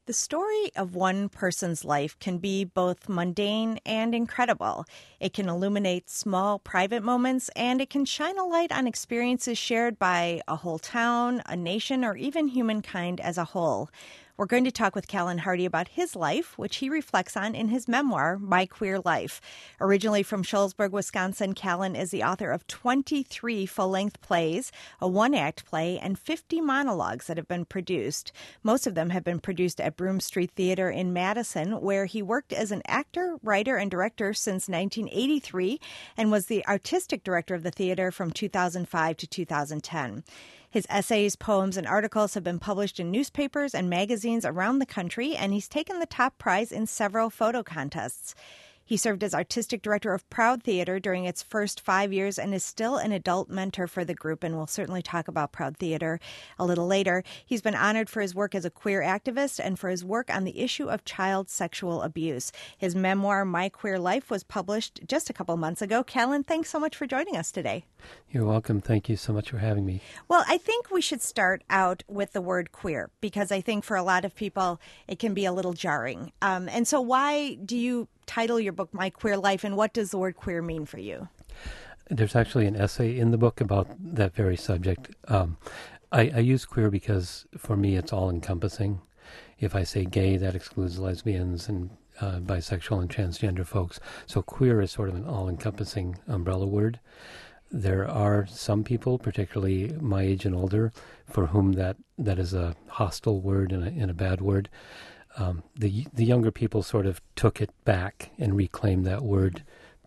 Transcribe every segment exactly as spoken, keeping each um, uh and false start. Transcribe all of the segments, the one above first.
The story of one person's life can be both mundane and incredible. It can illuminate small private moments, and it can shine a light on experiences shared by a whole town, a nation, or even humankind as a whole. We're going to talk with Callan Hardy about his life, which he reflects on in his memoir, My Queer Life. Originally from Shullsburg, Wisconsin, Callan is the author of twenty-three full-length plays, a one-act play, and fifty monologues that have been produced. Most of them have been produced at Broome Street Theater in Madison, where he worked as an actor, writer, and director since nineteen eighty-three and was the artistic director of the theater from two thousand five to two thousand ten. His essays, poems, and articles have been published in newspapers and magazines around the country, and he's taken the top prize in several photo contests. He served as artistic director of Proud Theater during its first five years and is still an adult mentor for the group, and we'll certainly talk about Proud Theater a little later. He's been honored for his work as a queer activist and for his work on the issue of child sexual abuse. His memoir, My Queer Life, was published just a couple months ago. Callan, thanks so much for joining us today. You're welcome. Thank you so much for having me. Well, I think we should start out with the word queer, because I think for a lot of people it can be a little jarring. Um, and so why do you title your book My Queer Life, and what does the word queer mean for you? There's actually an essay in the book about that very subject. Um, I, I use queer because for me it's all-encompassing. If I say gay, that excludes lesbians and uh, bisexual and transgender folks. So queer is sort of an all-encompassing umbrella word. There are some people, particularly my age and older, for whom that, that is a hostile word and a, and a bad word. Um, the the younger people sort of took it back and reclaimed that word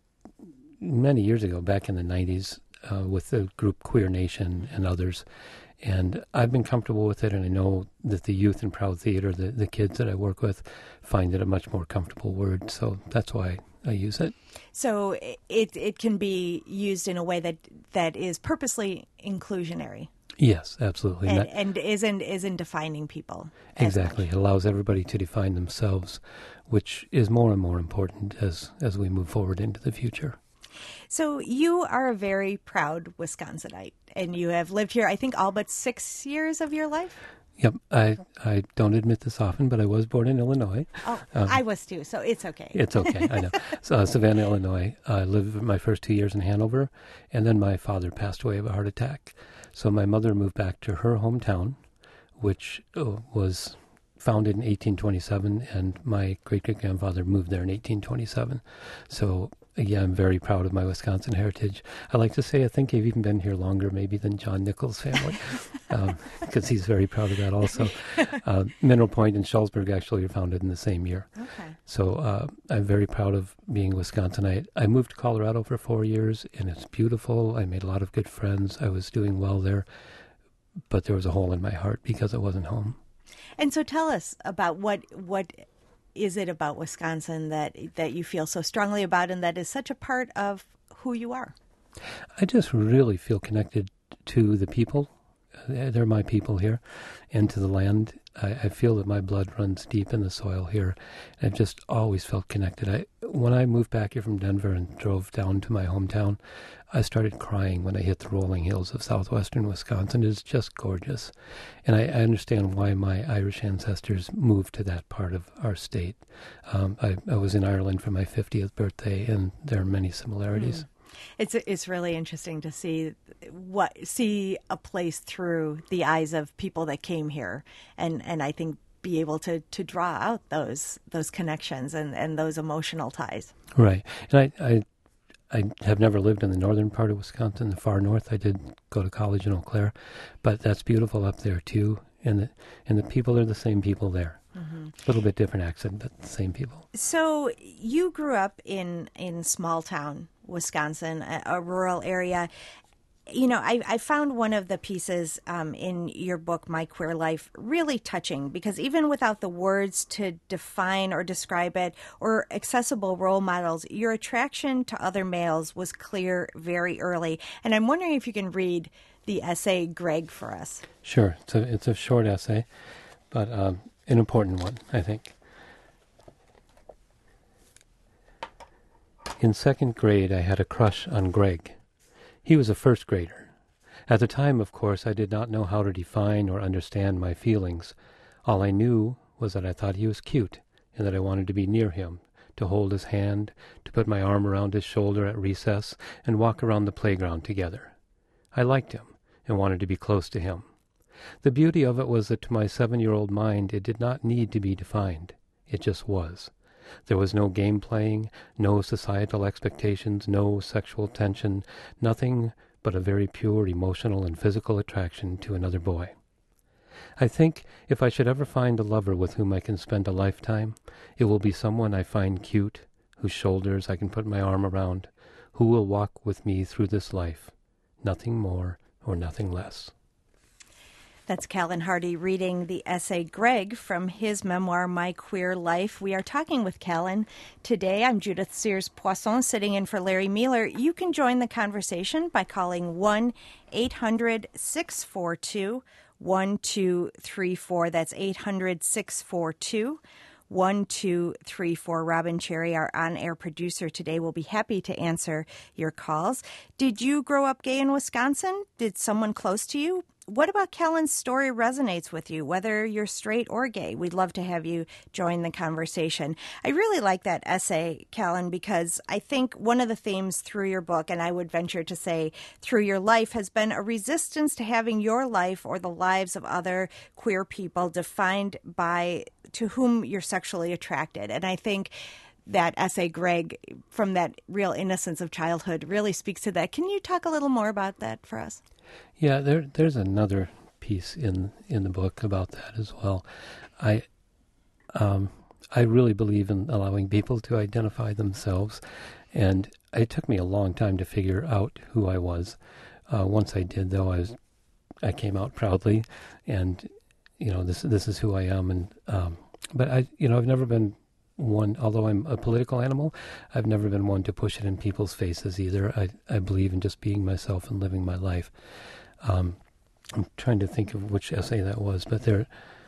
many years ago, back in the nineties, uh, with the group Queer Nation and others. And I've been comfortable with it, and I know that the youth in Proud Theater, the, the kids that I work with, find it a much more comfortable word. So that's why I use it. So it it can be used in a way that, that is purposely inclusionary. Yes, absolutely. And, that, and isn't isn't defining people. Exactly. It allows everybody to define themselves, which is more and more important as, as we move forward into the future. So you are a very proud Wisconsinite, and you have lived here, I think, all but six years of your life? Yep. I, I don't admit this often, but I was born in Illinois. Oh, um, I was too, so it's okay. It's okay, I know. So, uh, Savannah, Illinois. I lived my first two years in Hanover, and then my father passed away of a heart attack. So my mother moved back to her hometown, which uh, was founded in eighteen twenty-seven, and my great-great-grandfather moved there in eighteen twenty-seven. So, yeah, I'm very proud of my Wisconsin heritage. I like to say I think I've even been here longer maybe than John Nichols' family, because um, he's very proud of that also. Uh, Mineral Point and Shullsburg actually are founded in the same year. Okay. So uh, I'm very proud of being Wisconsinite. I moved to Colorado for four years, and it's beautiful. I made a lot of good friends. I was doing well there, but there was a hole in my heart because I wasn't home. And so tell us about what what is it about Wisconsin that that you feel so strongly about, and that is such a part of who you are? I just really feel connected to the people. They're my people here, and to the land. I, I feel that my blood runs deep in the soil here. I've just always felt connected. I, when I moved back here from Denver and drove down to my hometown, I started crying when I hit the rolling hills of southwestern Wisconsin. It's just gorgeous. And I, I understand why my Irish ancestors moved to that part of our state. Um, I, I was in Ireland for my fiftieth birthday, and there are many similarities. Mm. It's it's really interesting to see what see a place through the eyes of people that came here, and, and I think be able to, to draw out those those connections and, and those emotional ties. Right, and I, I I have never lived in the northern part of Wisconsin, the far north. I did go to college in Eau Claire, but that's beautiful up there too, and the and the people are the same people there. Mm-hmm. A little bit different accent, but the same people. So you grew up in in small town Wisconsin, a, a rural area. You know, I, I found one of the pieces um, in your book, My Queer Life, really touching, because even without the words to define or describe it or accessible role models, your attraction to other males was clear very early. And I'm wondering if you can read the essay, Greg, for us. Sure. It's a, it's a short essay, but um, an important one, I think. In second grade, I had a crush on Greg. He was a first grader. At the time, of course, I did not know how to define or understand my feelings. All I knew was that I thought he was cute and that I wanted to be near him, to hold his hand, to put my arm around his shoulder at recess and walk around the playground together. I liked him and wanted to be close to him. The beauty of it was that to my seven-year-old mind it did not need to be defined. It just was. There was no game playing, no societal expectations, no sexual tension, nothing but a very pure emotional and physical attraction to another boy. I think if I should ever find a lover with whom I can spend a lifetime, it will be someone I find cute, whose shoulders I can put my arm around, who will walk with me through this life, nothing more or nothing less. That's Callan Hardy reading the essay Greg from his memoir, My Queer Life. We are talking with Callan today. I'm Judith Sears-Poisson, sitting in for Larry Mueller. You can join the conversation by calling one eight hundred six four two one two three four. That's eight hundred six four two one two three four. Robin Cherry, our on-air producer today, will be happy to answer your calls. Did you grow up gay in Wisconsin? Did someone close to you? What about Callan's story resonates with you, whether you're straight or gay? We'd love to have you join the conversation. I really like that essay, Callan, because I think one of the themes through your book, and I would venture to say through your life, has been a resistance to having your life or the lives of other queer people defined by to whom you're sexually attracted. And I think that essay, Greg, from that real innocence of childhood, really speaks to that. Can you talk a little more about that for us? Yeah, there, there's another piece in in the book about that as well. I um, I really believe in allowing people to identify themselves, and it took me a long time to figure out who I was. Uh, once I did, though, I was I came out proudly, and you know this this is who I am. And um, but I you know I've never been one, although I'm a political animal, I've never been one to push it in people's faces either. I, I believe in just being myself and living my life. Um, I'm trying to think of which essay that was, but there,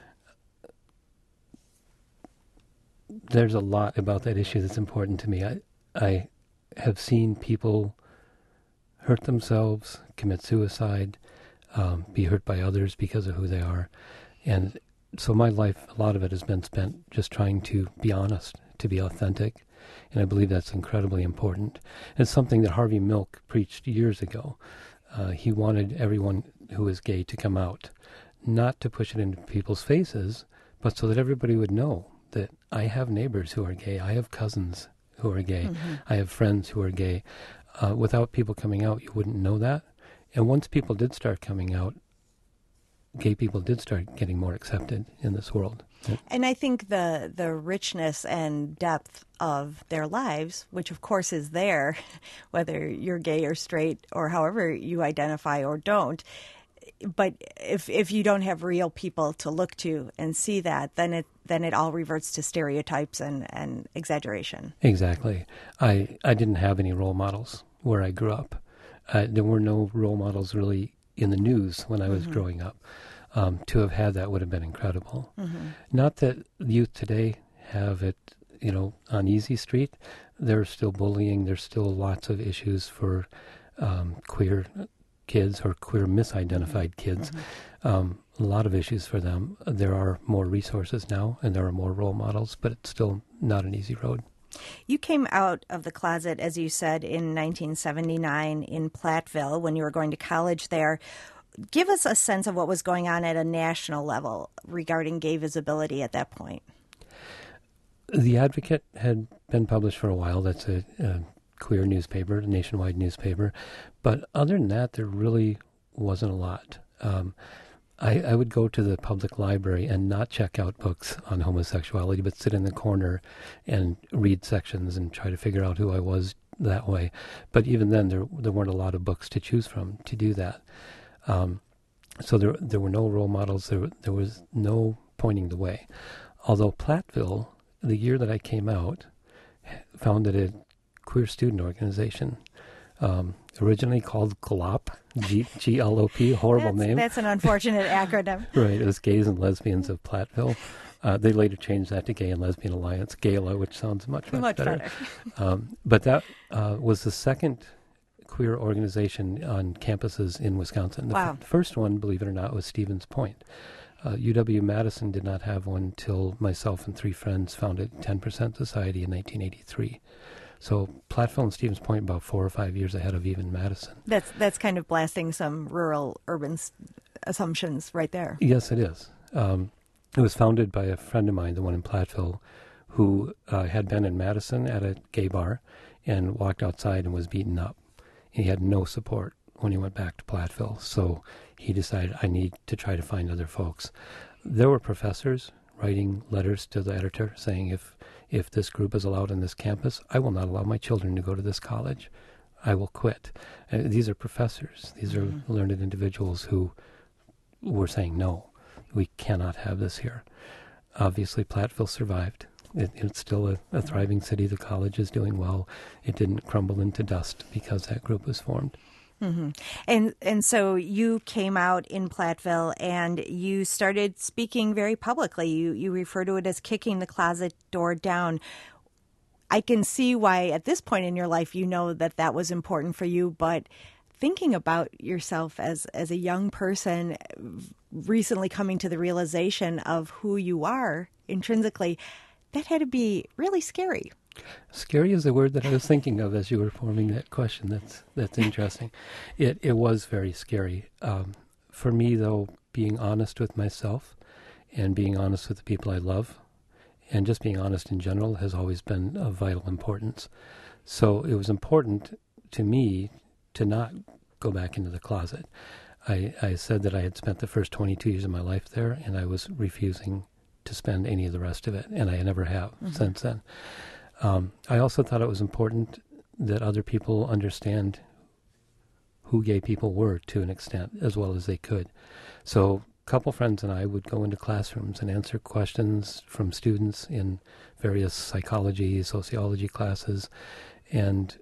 there's a lot about that issue that's important to me. I, I have seen people hurt themselves, commit suicide, um, be hurt by others because of who they are. And so my life, a lot of it has been spent just trying to be honest, to be authentic, and I believe that's incredibly important. It's something that Harvey Milk preached years ago. Uh, he wanted everyone who is gay to come out, not to push it into people's faces, but so that everybody would know that I have neighbors who are gay, I have cousins who are gay, mm-hmm. I have friends who are gay. Uh, without people coming out, you wouldn't know that. And once people did start coming out, gay people did start getting more accepted in this world. And I think the the richness and depth of their lives, which of course is there, whether you're gay or straight or however you identify or don't, but if if you don't have real people to look to and see that, then it then it all reverts to stereotypes and, and exaggeration. Exactly. I, I didn't have any role models where I grew up. Uh, there were no role models really in the news when I was mm-hmm. growing up. Um, to have had that would have been incredible. Mm-hmm. Not that youth today have it, you know, on easy street. There's still bullying. There's still lots of issues for um, queer kids or queer misidentified kids. Mm-hmm. Um, a lot of issues for them. There are more resources now, and there are more role models, but it's still not an easy road. You came out of the closet, as you said, in nineteen seventy-nine in Platteville when you were going to college there. Give us a sense of what was going on at a national level regarding gay visibility at that point. The Advocate had been published for a while. That's a, a queer newspaper, a nationwide newspaper. But other than that, there really wasn't a lot. Um, I, I would go to the public library and not check out books on homosexuality, but sit in the corner and read sections and try to figure out who I was that way. But even then, there there weren't a lot of books to choose from to do that. Um, so there there were no role models. There there was no pointing the way. Although Platteville, the year that I came out, founded a queer student organization, um, originally called GLOP, G G L O P, horrible that's, name. That's an unfortunate acronym. Right, it was Gays and Lesbians of Platteville. Uh, they later changed that to Gay and Lesbian Alliance, GALA, which sounds much, much, much better. better. um, but that uh, was the second queer organization on campuses in Wisconsin. The wow. f- first one, believe it or not, was Stevens Point. Uh, U W-Madison did not have one till myself and three friends founded ten percent Society in nineteen eighty-three. So Platteville and Stevens Point about four or five years ahead of even Madison. That's that's kind of blasting some rural urban s- assumptions right there. Yes, it is. Um, it was founded by a friend of mine, the one in Platteville, who uh, had been in Madison at a gay bar and walked outside and was beaten up. He had no support when he went back to Platteville, so he decided, I need to try to find other folks. There were professors writing letters to the editor saying, if if this group is allowed on this campus, I will not allow my children to go to this college. I will quit. Uh, these are professors. These mm-hmm. are learned individuals who were saying, no, we cannot have this here. Obviously, Platteville survived. It, it's still a, a thriving city. The college is doing well. It didn't crumble into dust because that group was formed. Mm-hmm. And and so you came out in Platteville and you started speaking very publicly. You you refer to it as kicking the closet door down. I can see why at this point in your life you know that that was important for you, but thinking about yourself as, as a young person recently coming to the realization of who you are intrinsically, that had to be really scary. Scary is the word that I was thinking of as you were forming that question. That's that's interesting. It it was very scary. Um, for me, though, being honest with myself and being honest with the people I love and just being honest in general has always been of vital importance. So it was important to me to not go back into the closet. I, I said that I had spent the first twenty-two years of my life there, and I was refusing to spend any of the rest of it, and I never have mm-hmm. since then. Um, I also thought it was important that other people understand who gay people were to an extent, as well as they could. So a couple friends and I would go into classrooms and answer questions from students in various psychology, sociology classes, and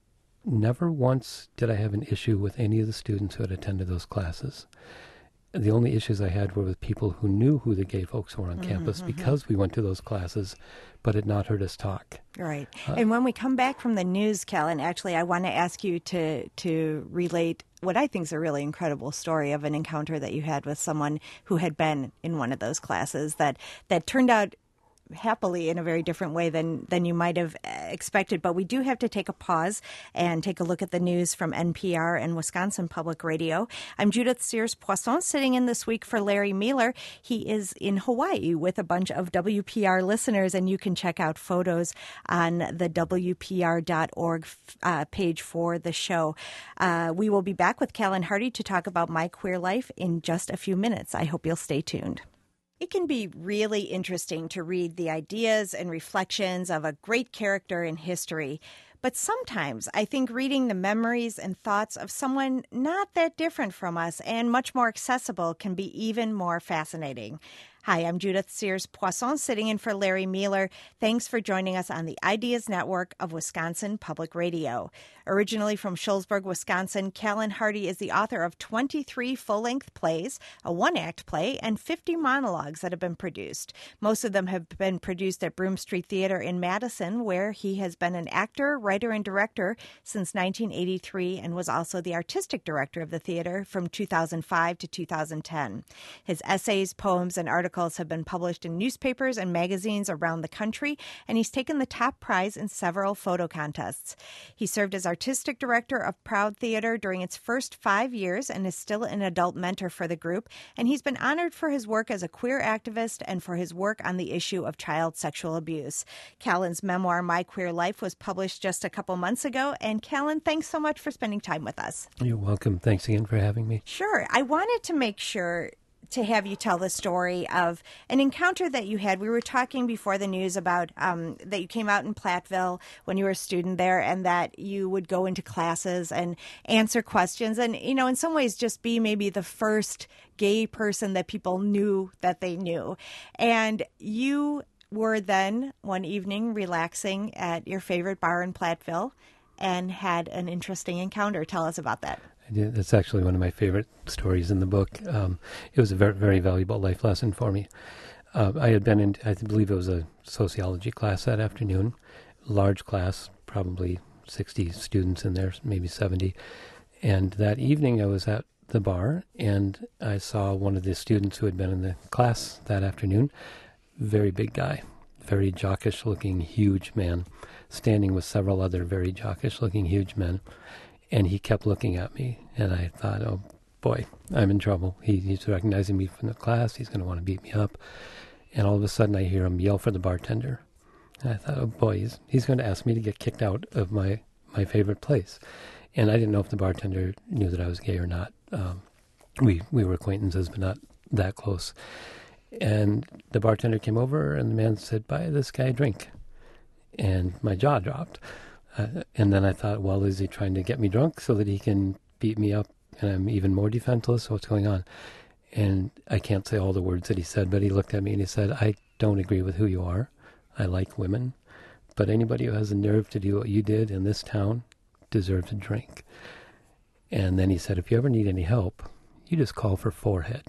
never once did I have an issue with any of the students who had attended those classes. The only issues I had were with people who knew who the gay folks were on mm-hmm, campus mm-hmm. because we went to those classes, but had not heard us talk. Right. Uh, and when we come back from the news, Callan, actually, I want to ask you to to relate what I think is a really incredible story of an encounter that you had with someone who had been in one of those classes that, that turned out happily in a very different way than than you might have expected. But we do have to take a pause and take a look at the news from N P R and Wisconsin Public Radio. I'm Judith Sears-Poisson, sitting in this week for Larry Mueller. He is in Hawaii with a bunch of W P R listeners, and you can check out photos on the W P R dot org uh, page for the show. Uh, we will be back with Callan Hardy to talk about My Queer Life in just a few minutes. I hope you'll stay tuned. It can be really interesting to read the ideas and reflections of a great character in history, but sometimes I think reading the memories and thoughts of someone not that different from us and much more accessible can be even more fascinating. Hi, I'm Judith Sears-Poisson, sitting in for Larry Mueller. Thanks for joining us on the Ideas Network of Wisconsin Public Radio. Originally from Shullsburg, Wisconsin, Callan Hardy is the author of twenty-three full-length plays, a one-act play, and fifty monologues that have been produced. Most of them have been produced at Broome Street Theater in Madison, where he has been an actor, writer, and director since nineteen eighty-three and was also the artistic director of the theater from two thousand five to two thousand ten. His essays, poems, and articles have been published in newspapers and magazines around the country, and he's taken the top prize in several photo contests. He served as artistic director of Proud Theater during its first five years and is still an adult mentor for the group, and he's been honored for his work as a queer activist and for his work on the issue of child sexual abuse. Callan's memoir, My Queer Life, was published just a couple months ago, and Callan, thanks so much for spending time with us. You're welcome. Thanks again for having me. Sure. I wanted to make sure to have you tell the story of an encounter that you had. We were talking before the news about um, that you came out in Platteville when you were a student there, and that you would go into classes and answer questions and, you know, in some ways just be maybe the first gay person that people knew that they knew. And you were then one evening relaxing at your favorite bar in Platteville and had an interesting encounter. Tell us about that. I did. That's actually one of my favorite stories in the book. Um, it was a very, very valuable life lesson for me. Uh, I had been in, I believe it was a sociology class that afternoon, large class, probably sixty students in there, maybe seventy. And that evening I was at the bar, and I saw one of the students who had been in the class that afternoon, very big guy, very jockish-looking, huge man, standing with several other very jockish-looking, huge men, and he kept looking at me, and I thought, oh, boy, I'm in trouble. He, he's recognizing me from the class. He's going to want to beat me up. And all of a sudden, I hear him yell for the bartender. And I thought, oh, boy, he's, he's going to ask me to get kicked out of my, my favorite place. And I didn't know if the bartender knew that I was gay or not. Um, we we were acquaintances, but not that close. And the bartender came over, and the man said, buy this guy a drink. And my jaw dropped. Uh, and then I thought, well, is he trying to get me drunk so that he can beat me up and I'm even more defenseless? What's going on? And I can't say all the words that he said, but he looked at me and he said, I don't agree with who you are. I like women. But anybody who has the nerve to do what you did in this town deserves a drink. And then he said, if you ever need any help, you just call for Forehead.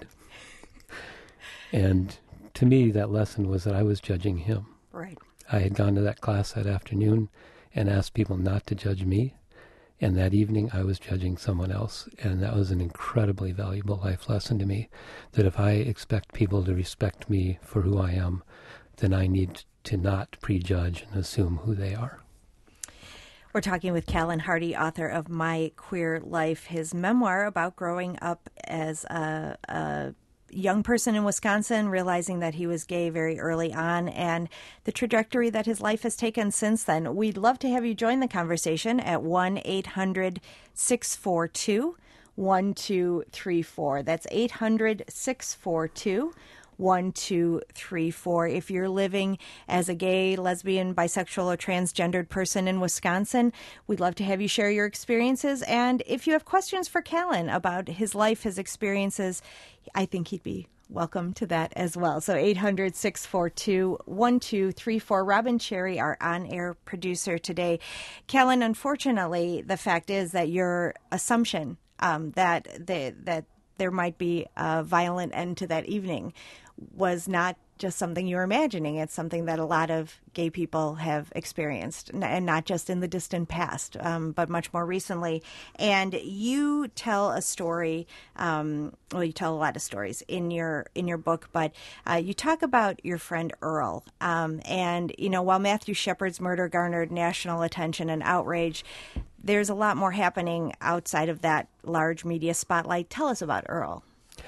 And to me, that lesson was that I was judging him. Right. I had gone to that class that afternoon and asked people not to judge me. And that evening, I was judging someone else. And that was an incredibly valuable life lesson to me, that if I expect people to respect me for who I am, then I need to not prejudge and assume who they are. We're talking with Callan Hardy, author of My Queer Life, his memoir about growing up as a, a young person in Wisconsin, realizing that he was gay very early on, and the trajectory that his life has taken since then. We'd love to have you join the conversation at one eight hundred six four two one two three four. That's eight hundred six four two one two three four. If you're living as a gay, lesbian, bisexual, or transgendered person in Wisconsin, we'd love to have you share your experiences. And if you have questions for Callan about his life, his experiences, I think he'd be welcome to that as well. So eight hundred six four two one two three four. Robin Cherry, our on-air producer today. Callan, unfortunately, the fact is that your assumption um, that the, that there might be a violent end to that evening was not just something you were imagining. It's something that a lot of gay people have experienced, and not just in the distant past, um, but much more recently. And you tell a story, um, well, you tell a lot of stories in your in your book, but uh, you talk about your friend Earl. Um, and, you know, while Matthew Shepard's murder garnered national attention and outrage, there's a lot more happening outside of that large media spotlight. Tell us about Earl.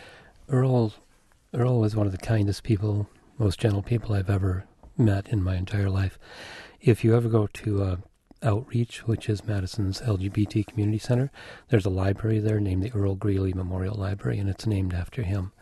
Earl Earl was one of the kindest people, most gentle people I've ever met in my entire life. If you ever go to uh, Outreach, which is Madison's L G B T Community Center, there's a library there named the Earl Greeley Memorial Library, and it's named after him.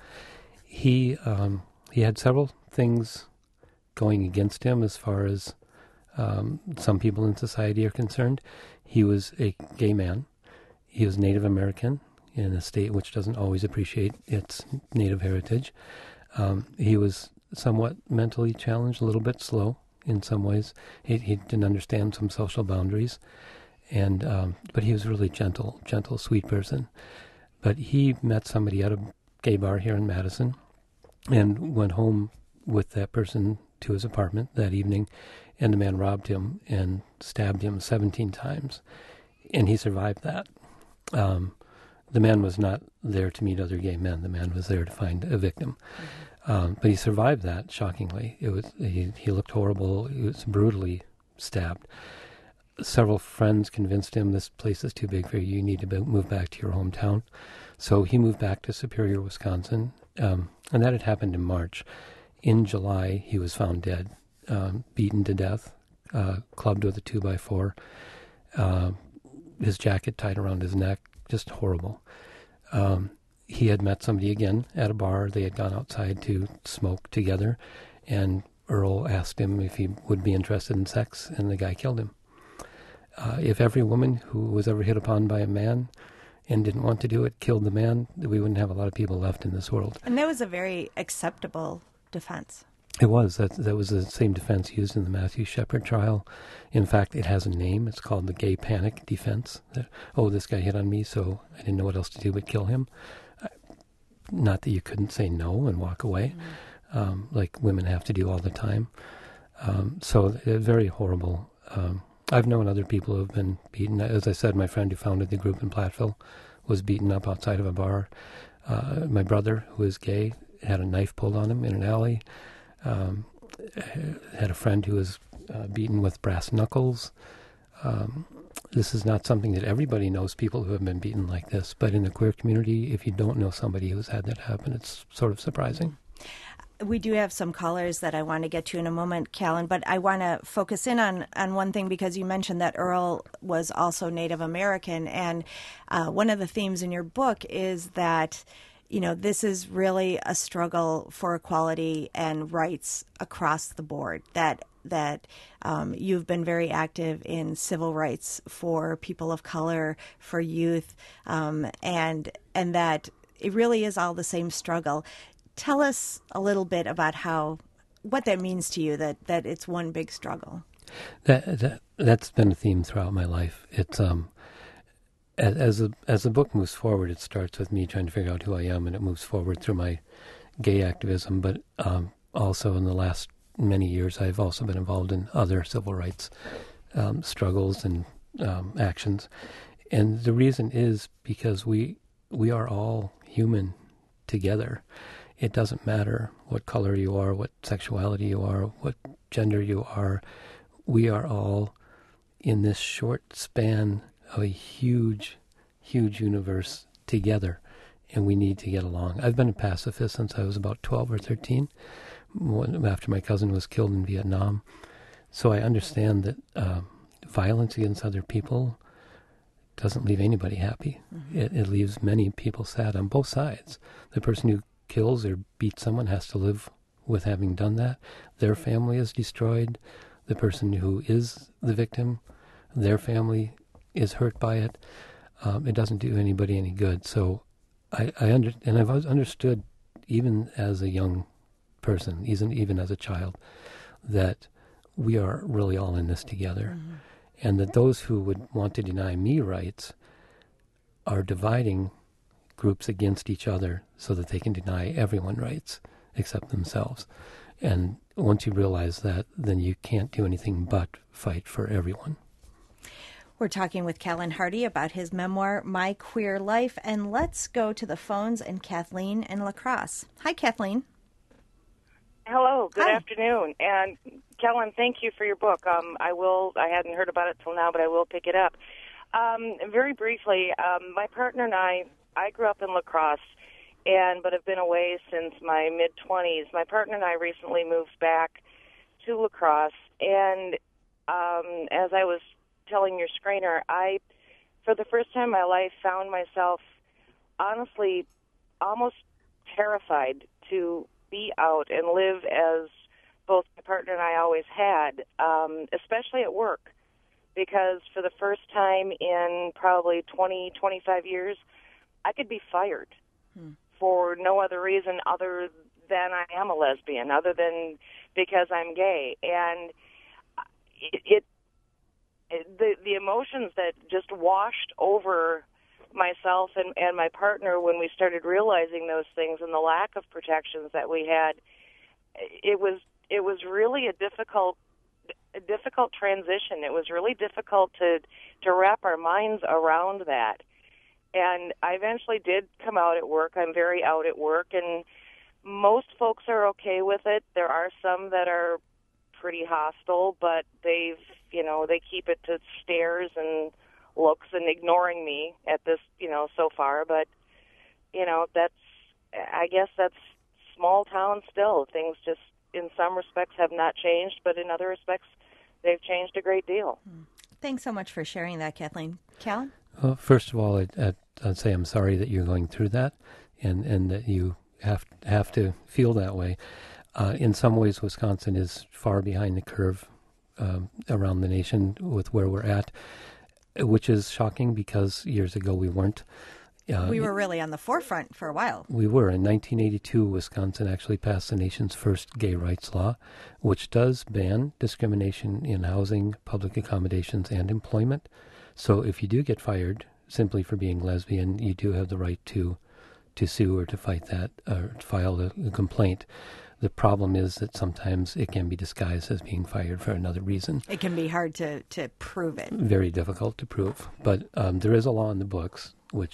He um, he had several things going against him as far as um, some people in society are concerned. He was a gay man. He was Native American in a state which doesn't always appreciate its Native heritage. Um, he was somewhat mentally challenged, a little bit slow in some ways. He, he didn't understand some social boundaries, and um, but he was a really gentle, gentle, sweet person. But he met somebody at a gay bar here in Madison and went home with that person to his apartment that evening, and the man robbed him and stabbed him seventeen times, and he survived that. Um, The man was not there to meet other gay men. The man was there to find a victim. Mm-hmm. Um, but he survived that, shockingly. It was he, he looked horrible. He was brutally stabbed. Several friends convinced him, this place is too big for you. You need to be, move back to your hometown. So he moved back to Superior, Wisconsin. Um, and that had happened in March. In July, he was found dead, um, beaten to death, uh, clubbed with a two by four, uh, his jacket tied around his neck. Just horrible. Um, he had met somebody again at a bar. They had gone outside to smoke together, and Earl asked him if he would be interested in sex, and the guy killed him. Uh, if every woman who was ever hit upon by a man and didn't want to do it killed the man, we wouldn't have a lot of people left in this world. And that was a very acceptable defense. It was. That, that was the same defense used in the Matthew Shepard trial. In fact, it has a name. It's called the gay panic defense. That, oh, this guy hit on me, so I didn't know what else to do but kill him. I, not that you couldn't say no and walk away, mm-hmm. um, like women have to do all the time. Um, so uh, very horrible. Um, I've known other people who have been beaten. As I said, my friend who founded the group in Platteville was beaten up outside of a bar. Uh, my brother, who is gay, had a knife pulled on him in an alley. Um, had a friend who was uh, beaten with brass knuckles. Um, this is not something that everybody knows, people who have been beaten like this. But in the queer community, if you don't know somebody who's had that happen, it's sort of surprising. We do have some callers that I want to get to in a moment, Callan, but I want to focus in on, on one thing because you mentioned that Earl was also Native American. And uh, one of the themes in your book is that, you know, this is really a struggle for equality and rights across the board, that that um, you've been very active in civil rights for people of color, for youth, um, and and that it really is all the same struggle. Tell us a little bit about how, what that means to you, that, that it's one big struggle. That, that that's been a theme throughout my life. It's um, as as, a, as the book moves forward, it starts with me trying to figure out who I am, and it moves forward through my gay activism. But um, also in the last many years, I've also been involved in other civil rights um, struggles and um, actions. And the reason is because we we are all human together. It doesn't matter what color you are, what sexuality you are, what gender you are. We are all in this short span of a huge, huge universe together, and we need to get along. I've been a pacifist since I was about twelve or thirteen, after my cousin was killed in Vietnam. So I understand that uh, violence against other people doesn't leave anybody happy. Mm-hmm. It, it leaves many people sad on both sides. The person who kills or beats someone has to live with having done that. Their family is destroyed. The person who is the victim, their family is hurt by it. Um, it doesn't do anybody any good. So I, I under, and I've always understood, even as a young person, even even as a child, that we are really all in this together, mm-hmm. and that those who would want to deny me rights are dividing groups against each other so that they can deny everyone rights except themselves. And once you realize that, then you can't do anything but fight for everyone. We're talking with Callan Hardy about his memoir, My Queer Life, and let's go to the phones and Kathleen in La Crosse. Hi, Kathleen. Hello, good Hi. afternoon. And Callan, thank you for your book. Um, I will, I hadn't heard about it till now, but I will pick it up. Um, very briefly, um, my partner and I, I grew up in La Crosse, and but have been away since my mid-twenties. My partner and I recently moved back to La Crosse, and um, as I was telling your screener, I, for the first time in my life, found myself honestly almost terrified to be out and live as both my partner and I always had, um, especially at work, because for the first time in probably twenty, twenty-five years, I could be fired hmm. for no other reason other than I am a lesbian, other than because I'm gay. And it, it, it the the emotions that just washed over myself and, and my partner when we started realizing those things and the lack of protections that we had, it was it was really a difficult a difficult transition. It was really difficult to to wrap our minds around that. And I eventually did come out at work. I'm very out at work, and most folks are okay with it. There are some that are pretty hostile, but they've, you know, they keep it to stares and looks and ignoring me at this, you know, so far. But, you know, that's, I guess that's small town still. Things just, in some respects, have not changed, but in other respects, they've changed a great deal. Thanks so much for sharing that, Kathleen. Callan? Well, first of all, I'd, I'd, I'd say I'm sorry that you're going through that, and, and that you have have to feel that way. Uh, in some ways, Wisconsin is far behind the curve um, around the nation with where we're at, which is shocking because years ago we weren't. Uh, we were really on the forefront for a while. We were. In nineteen eighty-two, Wisconsin actually passed the nation's first gay rights law, which does ban discrimination in housing, public accommodations, and employment. So if you do get fired simply for being lesbian, you do have the right to to sue or to fight that, or to file a, a complaint. The problem is that sometimes it can be disguised as being fired for another reason. It can be hard to, to prove it. Very difficult to prove. But um, there is a law in the books which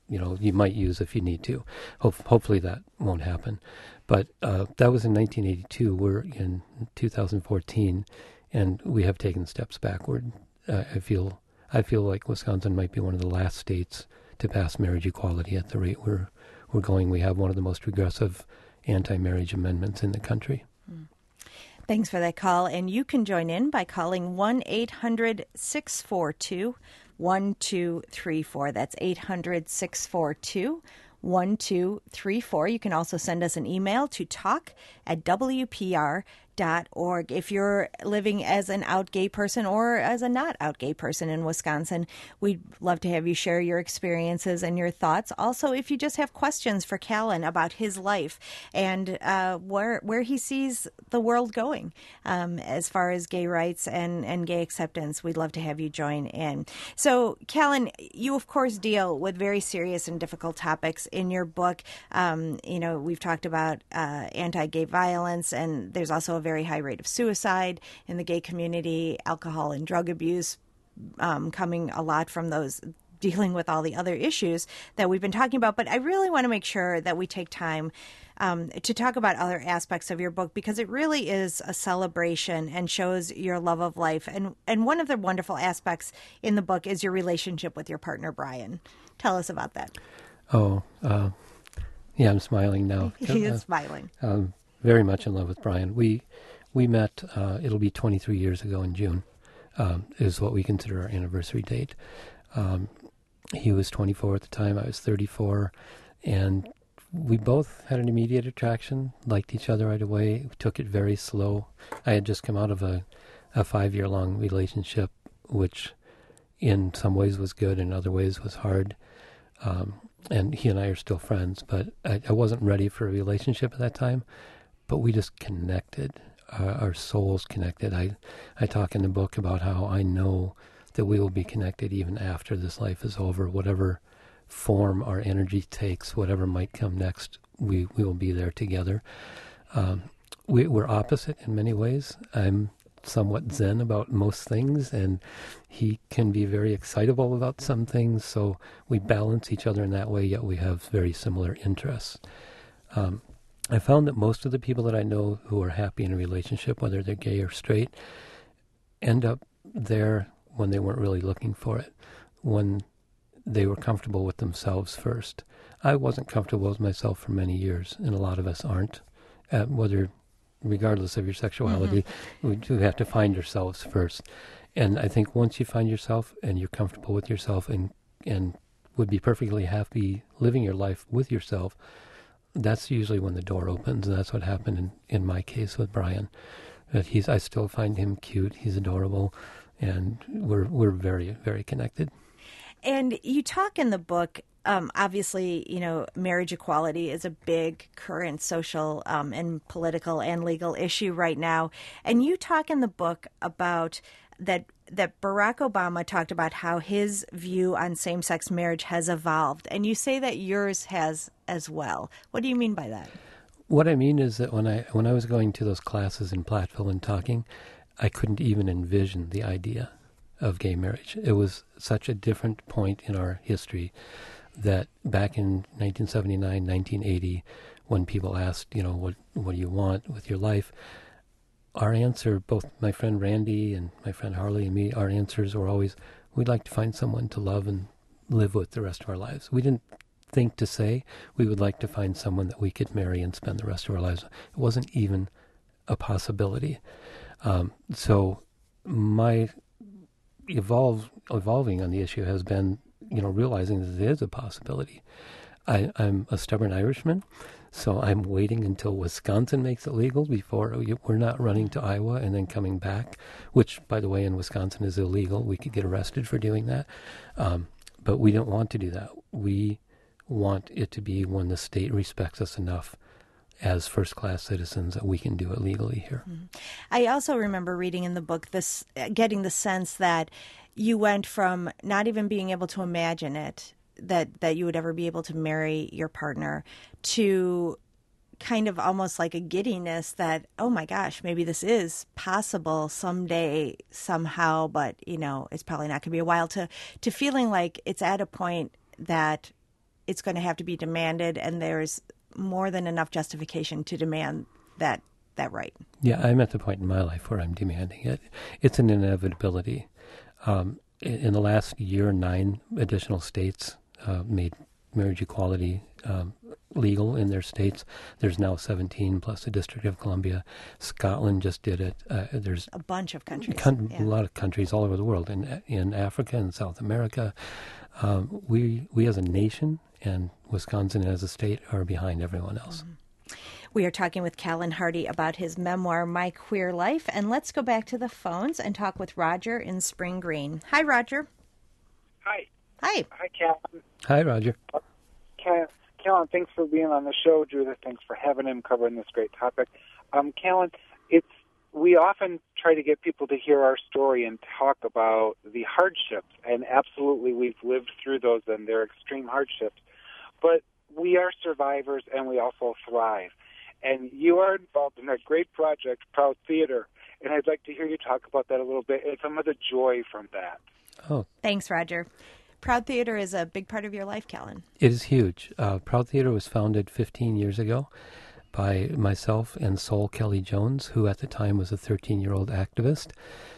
you know, you might use if you need to. Ho- hopefully that won't happen. But uh, that was in nineteen eighty-two. We're in two thousand fourteen, and we have taken steps backward. Uh, I feel I feel like Wisconsin might be one of the last states to pass marriage equality at the rate we're we're going. We have one of the most progressive anti-marriage amendments in the country. Mm. Thanks for that call. And you can join in by calling one eight hundred six four two one two three four. That's eight hundred six four two one two three four. You can also send us an email to talk at W P R dot org. If you're living as an out gay person or as a not out gay person in Wisconsin, we'd love to have you share your experiences and your thoughts. Also, if you just have questions for Callan about his life and uh, where where he sees the world going um, as far as gay rights and, and gay acceptance, we'd love to have you join in. So, Callan, you of course deal with very serious and difficult topics in your book. Um, you know, we've talked about uh, anti-gay violence, and there's also a very high rate of suicide in the gay community, alcohol and drug abuse um, coming a lot from those dealing with all the other issues that we've been talking about. But I really want to make sure that we take time um, to talk about other aspects of your book, because it really is a celebration and shows your love of life. And, and one of the wonderful aspects in the book is your relationship with your partner, Brian. Tell us about that. Oh, uh, yeah, I'm smiling now. He is uh, smiling. Um, very much in love with Brian. We we met, uh, it'll be twenty-three years ago in June, um, is what we consider our anniversary date. Um, he was twenty-four at the time, I was thirty-four, and we both had an immediate attraction, liked each other right away. We took it very slow. I had just come out of a, a five-year-long relationship, which in some ways was good, in other ways was hard. Um, and he and I are still friends, but I, I wasn't ready for a relationship at that time. But we just connected. Uh, our souls connected. I, I talk in the book about how I know that we will be connected even after this life is over. Whatever form our energy takes, whatever might come next, we, we will be there together. Um, we, we're opposite in many ways. I'm somewhat zen about most things, and he can be very excitable about some things, so we balance each other in that way, yet we have very similar interests. Um, I found that most of the people that I know who are happy in a relationship, whether they're gay or straight, end up there when they weren't really looking for it, when they were comfortable with themselves first. I wasn't comfortable with myself for many years, and a lot of us aren't, uh, whether regardless of your sexuality, mm-hmm. we do have to find ourselves first. And I think once you find yourself and you're comfortable with yourself and and would be perfectly happy living your life with yourself, that's usually when the door opens. And that's what happened in, in my case with Brian. That he's I still find him cute, he's adorable, and we're we're very, very connected. And you talk in the book, um, obviously, you know, marriage equality is a big current social um, and political and legal issue right now. And you talk in the book about that that Barack Obama talked about how his view on same-sex marriage has evolved. And you say that yours has as well. What do you mean by that? What I mean is that when I when I was going to those classes in Platteville and talking, I couldn't even envision the idea of gay marriage. It was such a different point in our history that back in nineteen seventy-nine, nineteen eighty, when people asked, you know, what what do you want with your life, our answer, both my friend Randy and my friend Harley and me, our answers were always, we'd like to find someone to love and live with the rest of our lives. We didn't think to say we would like to find someone that we could marry and spend the rest of our lives with. It wasn't even a possibility. Um, so my evolve, evolving on the issue has been, you know, realizing that it is a possibility. I, I'm a stubborn Irishman, so I'm waiting until Wisconsin makes it legal before we're not running to Iowa and then coming back, which, by the way, in Wisconsin is illegal. We could get arrested for doing that. Um, but we don't want to do that. We want it to be when the state respects us enough as first-class citizens that we can do it legally here. Mm-hmm. I also remember reading in the book this, getting the sense that you went from not even being able to imagine it, that, that you would ever be able to marry your partner, to kind of almost like a giddiness that, oh my gosh, maybe this is possible someday, somehow, but, you know, it's probably not going to be a while, to, to feeling like it's at a point that it's going to have to be demanded, and there's more than enough justification to demand that that right. Yeah, I'm at the point in my life where I'm demanding it. It's an inevitability. Um, in, in the last year, nine additional states uh, made marriage equality um, legal in their states. There's now seventeen plus the District of Columbia. Scotland just did it. Uh, there's a bunch of countries. Con- yeah. A lot of countries all over the world, in in Africa and South America. Um, we we as a nation and Wisconsin as a state are behind everyone else. Mm-hmm. We are talking with Callan Hardy about his memoir, My Queer Life. And let's go back to the phones and talk with Roger in Spring Green. Hi, Roger. Hi. Hi. Hi, Callan. Hi, Roger. Callan, thanks for being on the show. Judith, thanks for having him covering this great topic. Um, Callan, it's we often try to get people to hear our story and talk about the hardships, and absolutely we've lived through those, and they're extreme hardships. But we are survivors, and we also thrive. And you are involved in that great project, Proud Theater, and I'd like to hear you talk about that a little bit and some of the joy from that. Oh, thanks, Roger. Proud Theater is a big part of your life, Callan. It is huge. Uh, Proud Theater was founded fifteen years ago by myself and Sol Kelly Jones, who at the time was a thirteen-year-old activist.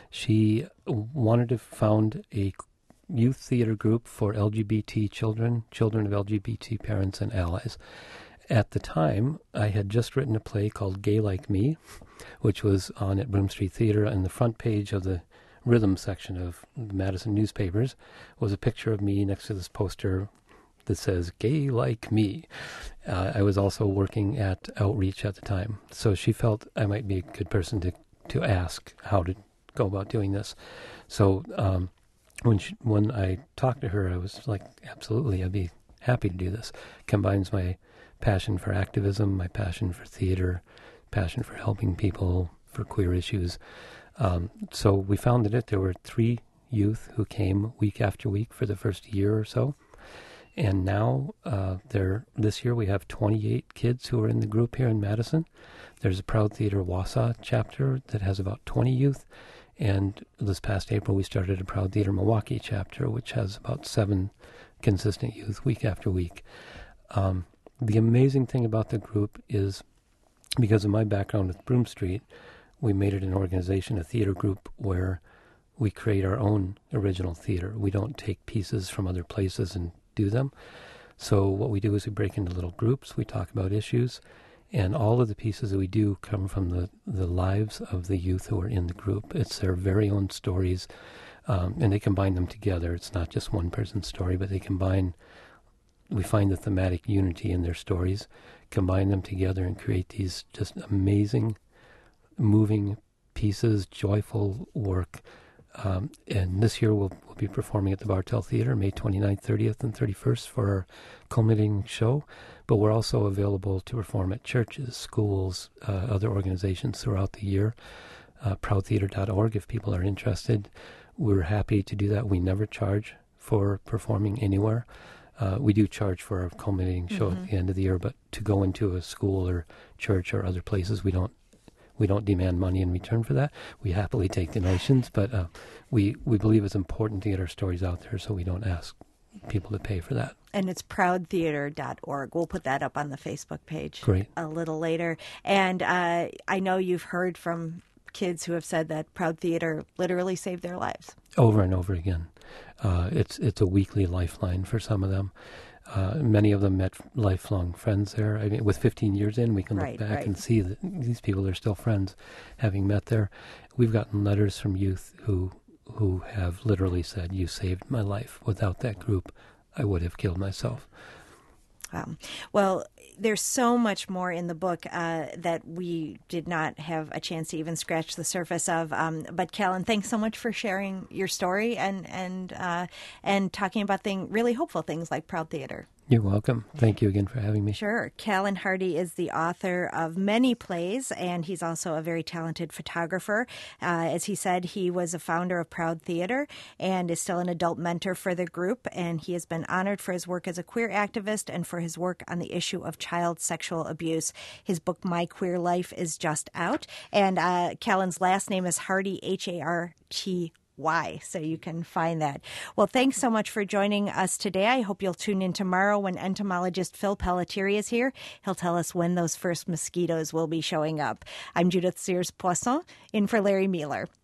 She wanted to found a youth theater group for L G B T children, children of L G B T parents and allies. At the time, I had just written a play called Gay Like Me, which was on at Broome Street Theater, and the front page of the rhythm section of the Madison newspapers was a picture of me next to this poster that says Gay Like Me. Uh, I was also working at Outreach at the time, so she felt I might be a good person to, to ask how to go about doing this. So um, when she, when I talked to her, I was like, absolutely, I'd be happy to do this. Combines my passion for activism, my passion for theater, passion for helping people, for queer issues. Um, so we founded it. There were three youth who came week after week for the first year or so. And now, uh, there, this year we have twenty-eight kids who are in the group here in Madison. There's a Proud Theater Wausau chapter that has about twenty youth. And this past April we started a Proud Theater Milwaukee chapter, which has about seven consistent youth week after week. Um, the amazing thing about the group is, because of my background with Broome Street, we made it an organization, a theater group, where we create our own original theater. We don't take pieces from other places and do them. So what we do is we break into little groups, we talk about issues, and all of the pieces that we do come from the, the lives of the youth who are in the group. It's their very own stories, um, and they combine them together. It's not just one person's story, but they combine, we find the thematic unity in their stories, combine them together and create these just amazing, moving pieces, joyful work. Um, and this year we'll, we'll be performing at the Bartell Theater May twenty-ninth, thirtieth, and thirty-first for our culminating show. But we're also available to perform at churches, schools, uh, other organizations throughout the year. Uh, proud theater dot org if people are interested. We're happy to do that. We never charge for performing anywhere. Uh, we do charge for our culminating show mm-hmm. at the end of the year, but to go into a school or church or other places, we don't We don't demand money in return for that. We happily take donations, but uh, we, we believe it's important to get our stories out there, so we don't ask people to pay for that. And it's proud theater dot org. We'll put that up on the Facebook page Great. a little later. And uh, I know you've heard from kids who have said that Proud Theater literally saved their lives. Over and over again. Uh, it's it's a weekly lifeline for some of them. Uh, many of them met lifelong friends there. I mean, with fifteen years in, we can look right, back right. and see that these people are still friends, having met there. We've gotten letters from youth who who have literally said, "You saved my life. Without that group, I would have killed myself." Um, well, there's so much more in the book uh, that we did not have a chance to even scratch the surface of. Um, but Callan, thanks so much for sharing your story and and uh, and talking about thing really hopeful things like Proud Theater. You're welcome. Thank you again for having me. Sure. Callan Hardy is the author of many plays, and he's also a very talented photographer. Uh, as he said, he was a founder of Proud Theater and is still an adult mentor for the group, and he has been honored for his work as a queer activist and for his work on the issue of child sexual abuse. His book, My Queer Life, is just out, and uh, Callan's last name is Hardy, H A R T why, so you can find that. Well, thanks so much for joining us today. I hope you'll tune in tomorrow when entomologist Phil Pelletieri is here. He'll tell us when those first mosquitoes will be showing up. I'm Judith Sears Poisson, in for Larry Mueller.